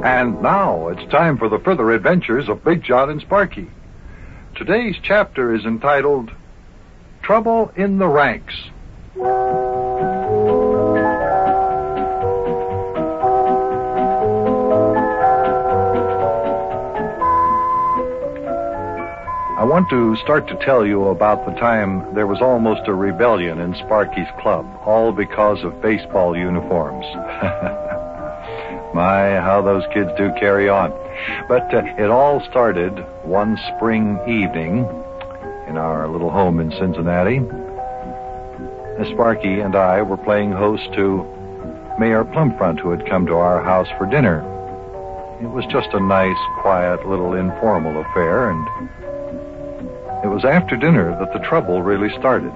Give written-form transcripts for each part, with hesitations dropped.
And now it's time for the further adventures of Big John and Sparky. Today's chapter is entitled Trouble in the Ranks. I want to start to tell you about the time there was almost a rebellion in Sparky's club, all because of baseball uniforms. My, how those kids do carry on. But it all started one spring evening in our little home in Cincinnati. Sparky and I were playing host to Mayor Plumfront, who had come to our house for dinner. It was just a nice, quiet, little informal affair, and it was after dinner that the trouble really started.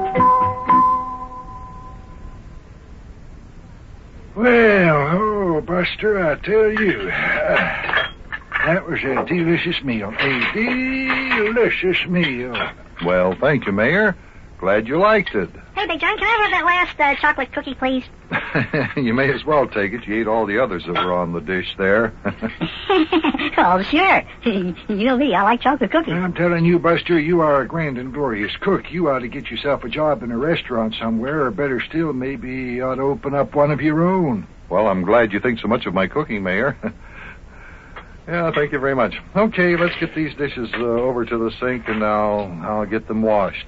Well, Buster, I tell you, that was a delicious meal. A delicious meal. Well, thank you, Mayor. Glad you liked it. Hey, Big John, can I have that last chocolate cookie, please? You may as well take it. You ate all the others that were on the dish there. Oh, sure. You know me, I like chocolate cookies. I'm telling you, Buster, you are a grand and glorious cook. You ought to get yourself a job in a restaurant somewhere, or better still, maybe you ought to open up one of your own. Well, I'm glad you think so much of my cooking, Mayor. Yeah, thank you very much. Okay, let's get these dishes over to the sink, and I'll get them washed.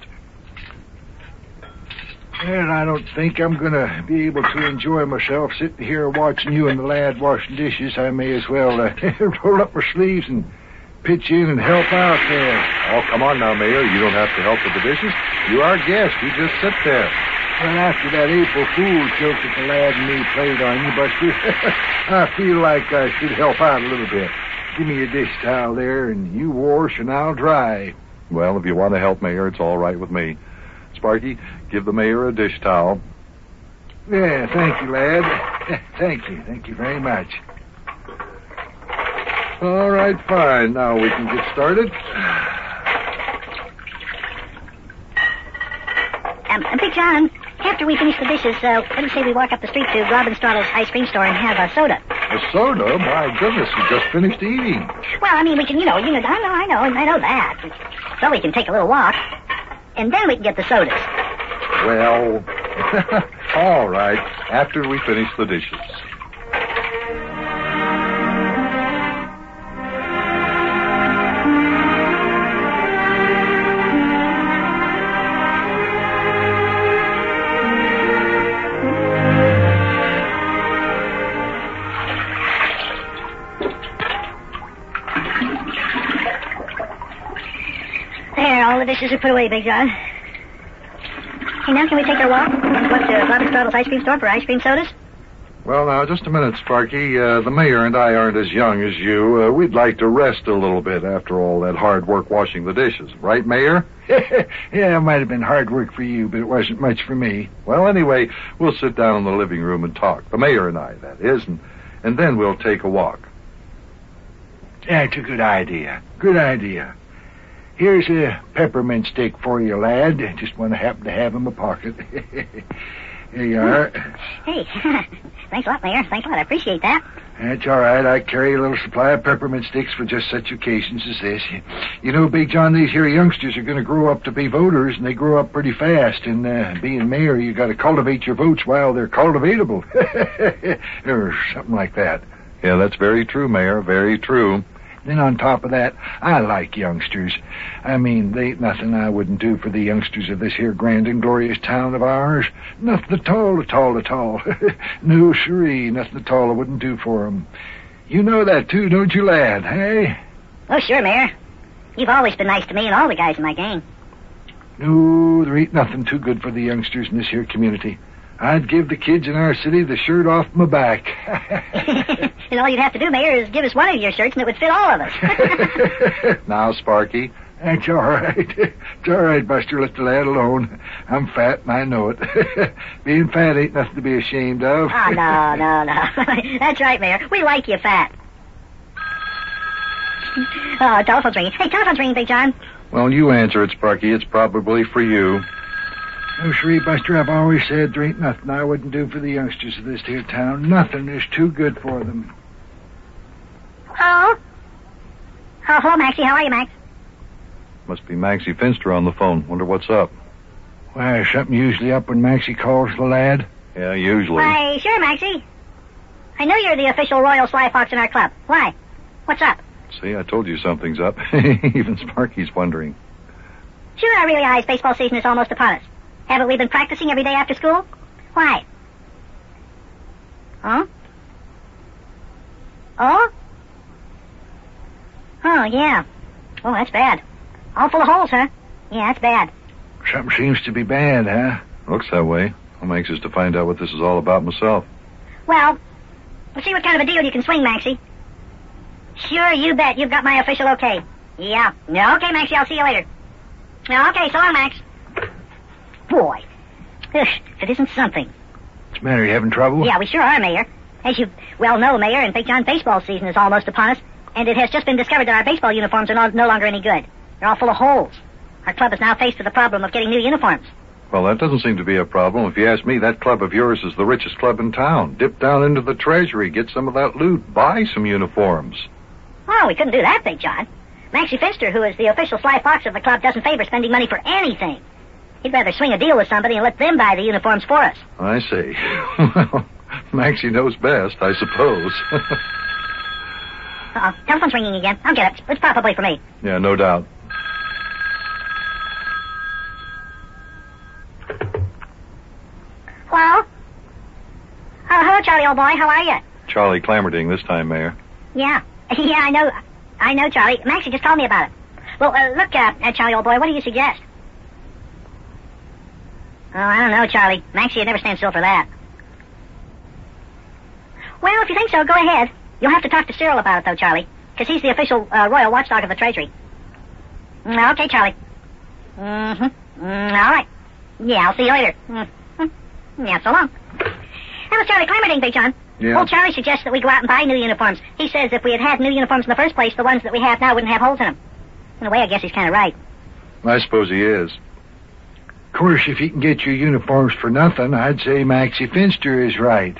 And I don't think I'm going to be able to enjoy myself sitting here watching you and the lad washing dishes. I may as well roll up my sleeves and pitch in and help out there. Oh, come on now, Mayor. You don't have to help with the dishes. You are a guest. You just sit there. Well, after that April Fool's joke that the lad and me played on you, Buster, I feel like I should help out a little bit. Give me a dish towel there, and you wash and I'll dry. Well, if you want to help, Mayor, it's all right with me. Sparky, give the mayor a dish towel. Yeah, thank you, lad. Thank you. Thank you very much. All right, fine. Now we can get started. Big John, after we finish the dishes, what do you say we walk up the street to Robin Straddle's ice cream store and have a soda? A soda? My goodness, we just finished eating. Well, I mean, we can, I know that. So we can take a little walk. And then we can get the sodas. Well, all right, after we finish the dishes. There, all the dishes are put away, Big John. Hey, now can we take our walk? What, to Robin Straddle's ice cream store for ice cream sodas? Well, now, just a minute, Sparky. The mayor and I aren't as young as you. We'd like to rest a little bit after all that hard work washing the dishes. Right, Mayor? Yeah, it might have been hard work for you, but it wasn't much for me. Well, anyway, we'll sit down in the living room and talk. The mayor and I, that is, and then we'll take a walk. That's a good idea. Good idea. Here's a peppermint stick for you, lad. Just want to happen to have in my pocket. Here you are. Hey, thanks a lot, Mayor. Thanks a lot. I appreciate that. That's all right. I carry a little supply of peppermint sticks for just such occasions as this. You know, Big John, these here youngsters are going to grow up to be voters, and they grow up pretty fast. And being mayor, you got to cultivate your votes while they're cultivatable. Or something like that. Yeah, that's very true, Mayor. Very true. Then on top of that, I like youngsters. I mean, they ain't nothing I wouldn't do for the youngsters of this here grand and glorious town of ours. Nothing at all, at all, at all. No, siree, nothing at all I wouldn't do for 'em. You know that, too, don't you, lad, hey? Oh, sure, Mayor. You've always been nice to me and all the guys in my gang. No, there ain't nothing too good for the youngsters in this here community. I'd give the kids in our city the shirt off my back. And all you'd have to do, Mayor, is give us one of your shirts and it would fit all of us. Now, Sparky. That's all right. It's all right, Buster. Let the lad alone. I'm fat and I know it. Being fat ain't nothing to be ashamed of. Oh, no. That's right, Mayor. We like you fat. Oh, telephone's ringing. Hey, telephone's ringing, Big John. Well, you answer it, Sparky. It's probably for you. Oh, siree, Buster, I've always said there ain't nothing I wouldn't do for the youngsters of this here town. Nothing is too good for them. Oh? Oh, hello, Maxie. How are you, Max? Must be Maxie Finster on the phone. Wonder what's up. Why, is something usually up when Maxie calls the lad? Yeah, usually. Why, sure, Maxie. I know you're the official Royal Sly Fox in our club. Why? What's up? See, I told you something's up. Even Sparky's wondering. Sure, I realize baseball season is almost upon us. Haven't we been practicing every day after school? Why? Huh? Oh? Oh, yeah. Oh, that's bad. All full of holes, huh? Yeah, that's bad. Something seems to be bad, huh? Looks that way. I'm anxious to find out what this is all about myself. Well, we'll see what kind of a deal you can swing, Maxie. Sure, you bet. You've got my official okay. Yeah. Okay, Maxie, I'll see you later. Okay, so long, Max. Boy. Ugh, if it isn't something. What's the matter? You having trouble? Yeah, we sure are, Mayor. As you well know, Mayor, and Big John, baseball season is almost upon us, and it has just been discovered that our baseball uniforms are no longer any good. They're all full of holes. Our club is now faced with the problem of getting new uniforms. Well, that doesn't seem to be a problem. If you ask me, that club of yours is the richest club in town. Dip down into the treasury, get some of that loot, buy some uniforms. Oh, we couldn't do that, Big John. Maxie Finster, who is the official Sly Fox of the club, doesn't favor spending money for anything. He'd rather swing a deal with somebody and let them buy the uniforms for us. I see. Well, Maxie knows best, I suppose. Uh-oh, telephone's ringing again. I'll get it. It's probably for me. Yeah, no doubt. Hello? Oh, hello, Charlie, old boy. How are you? Charlie Clammerding this time, Mayor. Yeah. Yeah, I know, Charlie. Maxie just told me about it. Well, look, Charlie, old boy, what do you suggest? Oh, I don't know, Charlie. Maxie would never stand still for that. Well, if you think so, go ahead. You'll have to talk to Cyril about it, though, Charlie, because he's the official royal watchdog of the Treasury. Okay, Charlie. Mm-hmm. All right. Yeah, I'll see you later. Mm-hmm. Yeah, so long. That was Charlie Clammerding, Big John. Yeah. Old Charlie suggests that we go out and buy new uniforms. He says if we had had new uniforms in the first place, the ones that we have now wouldn't have holes in them. In a way, I guess he's kind of right. I suppose he is. Of course, if you can get your uniforms for nothing, I'd say Maxie Finster is right.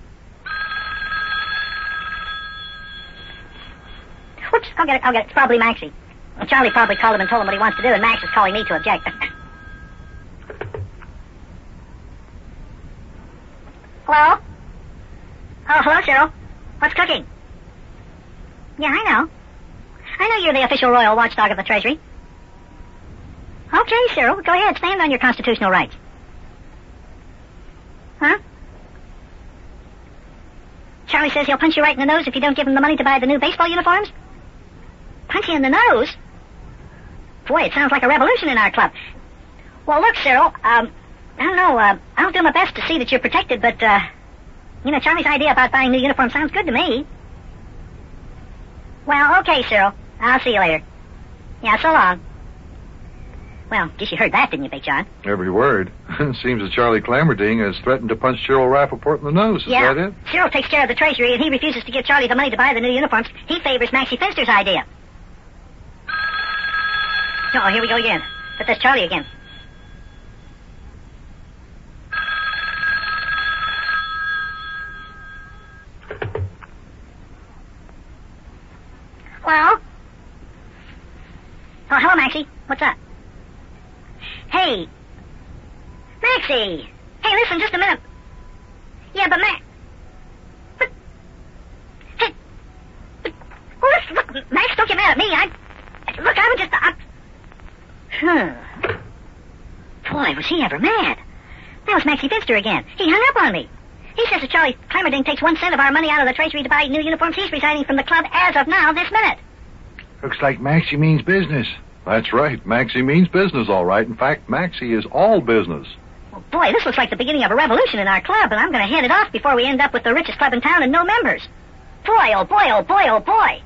Whoops, I'll get it. It's probably Maxie. Well, Charlie probably called him and told him what he wants to do, and Max is calling me to object. Hello? Oh, hello, Cyril. What's cooking? Yeah, I know. I know you're the official royal watchdog of the Treasury. Okay, Cyril, go ahead. Stand on your constitutional rights. Huh? Charlie says he'll punch you right in the nose if you don't give him the money to buy the new baseball uniforms? Punch you in the nose? Boy, it sounds like a revolution in our club. Well, look, Cyril, I don't know, I'll do my best to see that you're protected, but, Charlie's idea about buying new uniforms sounds good to me. Well, okay, Cyril. I'll see you later. Yeah, so long. Well, guess you heard that, didn't you, Big John? Every word. Seems that Charlie Clammerding has threatened to punch Cyril Rappaport in the nose. Is that it? Cyril takes care of the Treasury, and he refuses to give Charlie the money to buy the new uniforms. He favors Maxie Finster's idea. Oh, here we go again. But there's Charlie again. Hello? Oh, hello, Maxie. What's up? Hey. Maxie! Hey, listen, just a minute. Yeah, but But... Hey... Well, listen, look, Max, don't get mad at me. Look, I was just... Boy, was he ever mad. That was Maxie Finster again. He hung up on me. He says if Charlie Clammerding takes 1 cent of our money out of the Treasury to buy new uniforms, he's resigning from the club as of now, this minute. Looks like Maxie means business. That's right. Maxie means business, all right. In fact, Maxie is all business. Well, boy, this looks like the beginning of a revolution in our club, and I'm going to head it off before we end up with the richest club in town and no members. Boy, oh boy, oh boy, oh boy.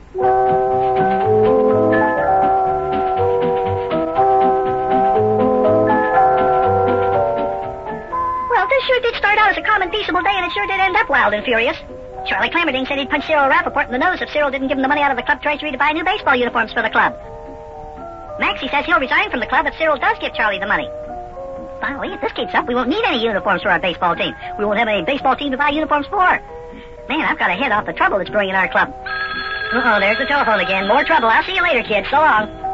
Well, this sure did start out as a common, peaceable day, and it sure did end up wild and furious. Charlie Clammerding said he'd punch Cyril Rappaport in the nose if Cyril didn't give him the money out of the club treasury to buy new baseball uniforms for the club. Maxie says he'll resign from the club if Cyril does give Charlie the money. Finally, if this keeps up, we won't need any uniforms for our baseball team. We won't have any baseball team to buy uniforms for. Man, I've got to head off the trouble that's brewing in our club. Uh-oh, there's the telephone again. More trouble. I'll see you later, kid. So long.